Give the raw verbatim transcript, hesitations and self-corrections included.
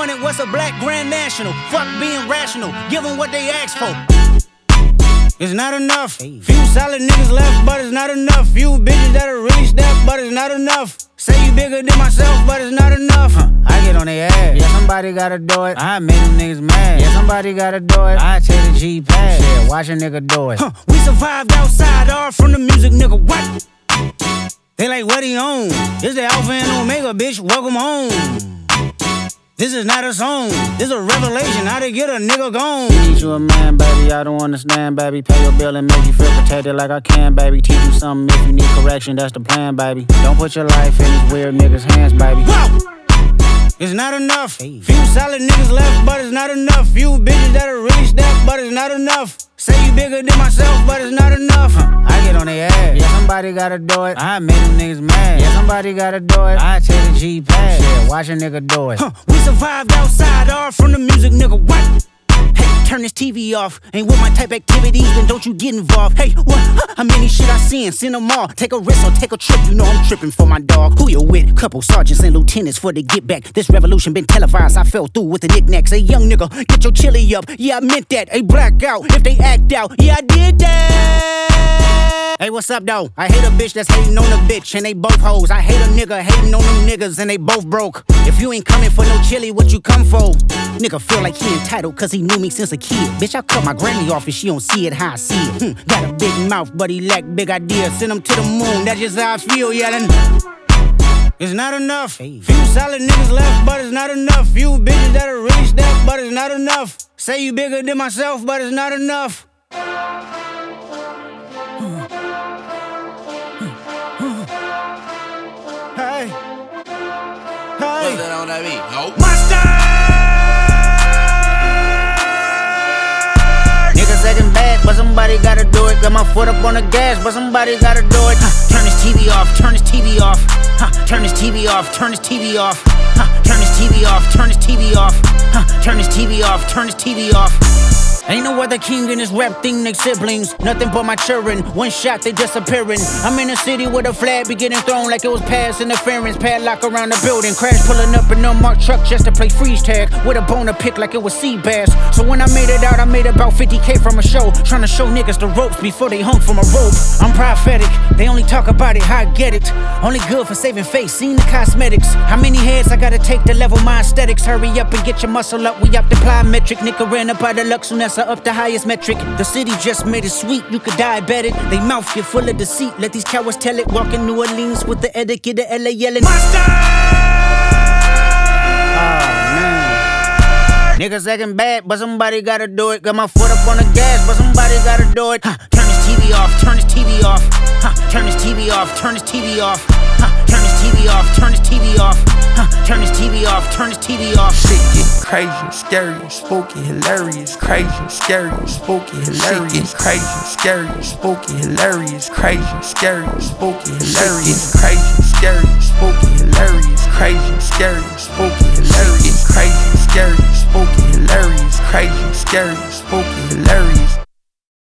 disappointed, what's a black grand national? Fuck being rational, give them what they ask for. It's not enough. Few solid niggas left, but it's not enough. Few bitches that'll really step, but it's not enough. Say you bigger than myself, but it's not enough. Huh. I get on their ass. Yeah, somebody gotta do it. I make them niggas mad. Yeah, somebody gotta do it. I take the G pad. Yeah, watch a nigga do it. Huh. We survived outside, all from the music, nigga. What? They like, what he on? This the Alpha and Omega, bitch. Welcome home. This is not a song, this a revelation, how to get a nigga gone. Need you a man, baby, I don't understand, baby. Pay your bill and make you feel protected like I can, baby. Teach you something if you need correction, that's the plan, baby. Don't put your life in these weird niggas' hands, baby. Whoa! It's not enough. Few solid niggas left, but it's not enough. Few bitches that'll really step, but it's not enough. Say you bigger than myself, but it's not enough. Huh. I get on their ass. Yeah, somebody gotta do it. I make them niggas mad. Yeah, somebody gotta do it. I take the G pad. Yeah, watch a nigga do it. Huh. We survived outside, all from the music, nigga. What? Hey, turn this T V off. Ain't with my type activities, then don't you get involved. Hey, what? How many shit I seen? Send them all. Take a risk or take a trip. You know I'm tripping for my dog. Who you with? Couple sergeants and lieutenants for the get back. This revolution been televised. I fell through with the knickknacks. Hey, young nigga, get your chili up. Yeah, I meant that. Hey, black out if they act out. Yeah, I did that. Hey, what's up, though? I hate a bitch that's hating on a bitch, and they both hoes. I hate a nigga hating on them niggas, and they both broke. If you ain't coming for no chili, what you come for? Nigga feel like he entitled, cause he knew me since a kid. Bitch, I cut my granny off if she don't see it how I see it. Hmm, got a big mouth, but he lack big ideas. Send him to the moon, that's just how I feel, yelling. It's not enough. Few solid niggas left, but it's not enough. Few bitches that'll really step, but it's not enough. Say you bigger than myself, but it's not enough. Hey, hey, what's that on that beat? Nope. Monster! Niggas acting bad, but somebody gotta do it. Got my foot up on the gas, but somebody gotta do it. Huh. Turn this T V off, turn this T V off. Huh. Turn this T V off, turn this T V off. Huh. Turn this T V off, turn this T V off. Huh. Turn this T V off, turn this T V off. Ain't no other king in this rap thing, they siblings. Nothing but my children, one shot they disappearing. I'm in a city with a flag be getting thrown like it was past interference. Padlock around the building, crash pulling up an unmarked truck just to play freeze tag. With a boner pick like it was sea bass. So when I made it out, I made about fifty K from a show. Trying to show niggas the ropes before they hung from a rope. I'm prophetic, they only talk about it, how I get it. Only good for saving face, seen the cosmetics. How many heads I gotta take to level my aesthetics? Hurry up and get your muscle up, we up the plyometric. Nigga ran up out of Lux, so that's up the highest metric. The city just made it sweet, you could diabetic. They mouth get full of deceit, let these cowards tell it. Walk in New Orleans with the etiquette of L A yelling Monster! Oh man, niggas acting bad, but somebody gotta do it. Got my foot up on the gas, but somebody gotta do it. Huh. Turn this T V off, turn this T V off. Huh. Turn this T V off, turn this T V off. Huh. Turn this T V off, turn this T V off. Huh. Turn this T V off, turn this T V off. Shit get crazy, scary, spooky, hilarious. Crazy, scary, spooky, hilarious. Shit get crazy, scary, spooky, hilarious. Crazy, scary, spooky, hilarious. Crazy, scary, spooky, hilarious. Crazy, scary, spooky, hilarious. Crazy, scary, spooky, hilarious. Crazy, scary, spooky, hilarious.